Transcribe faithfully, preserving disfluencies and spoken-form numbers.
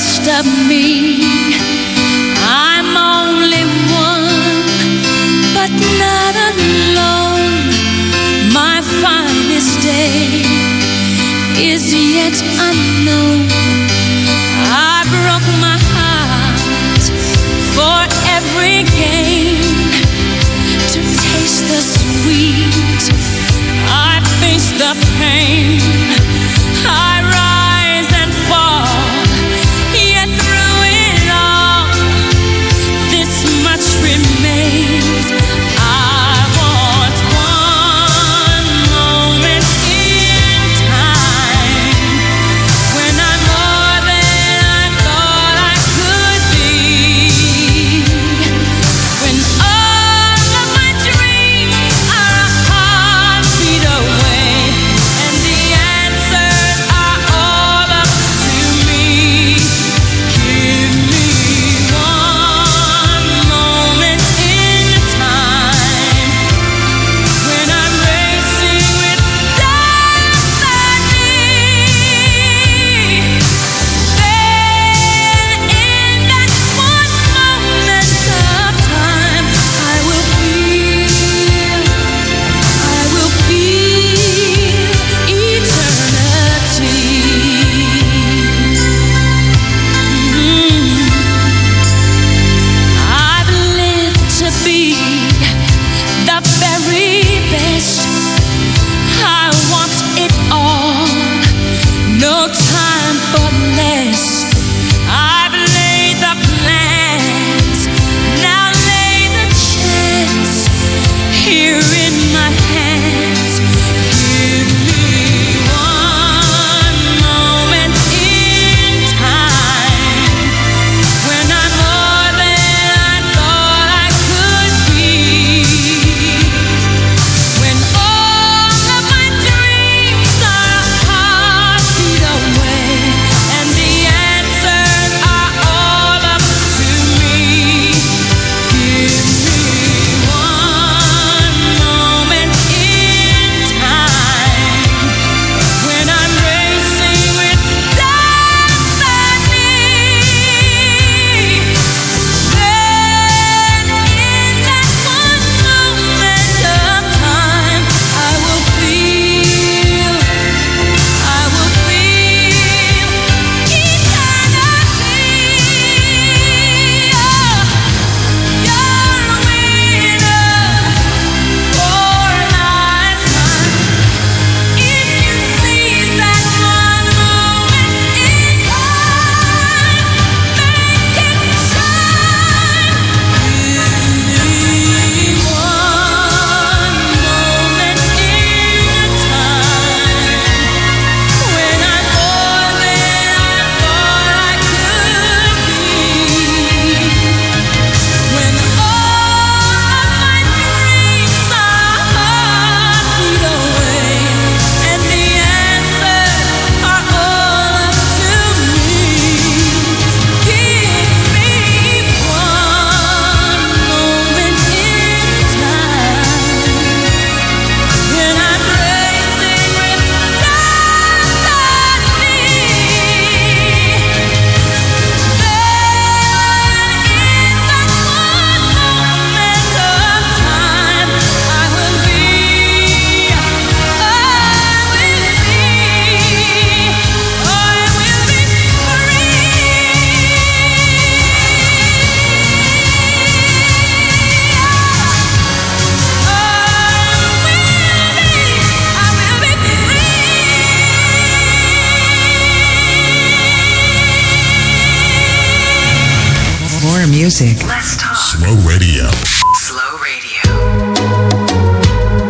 rest of me. I'm only one, but not alone. My finest day is yet unknown. I broke my heart for every gain. To taste the sweet, I face the pain. I rise and fall, yet through it all, this much remains. I want one moment in time when I'm more than I thought I could be. When all of my dreams are a heartbeat away, and the answers are all up to me. Give me one moment in time when I'm racing with destiny. Then in that one moment of time, I will feel, I will feel eternity. Mm. I've lived to be the very best. I want it all, no time for less. I've laid the plans, now lay the chance here in my hands. Give me one moment in time when I'm more than I thought I could be. When all of my dreams are a heartbeat away, and the answers are all up to me. Give me one moment in time when I'm racing with destiny. Then in that one moment of time, I will feel, I will feel eternity. Oh, you're a winner for a lifetime. If you seize that one moment in time, make it shine. Give me one moment in time when I'm more than I thought I could be. When all of my dreams are a heartbeat away, and the answers are all up to me. Give me one moment in time when I'm racing with destiny. Then in that one moment of time, I will be, I will be, I will be More music. Slow Radio.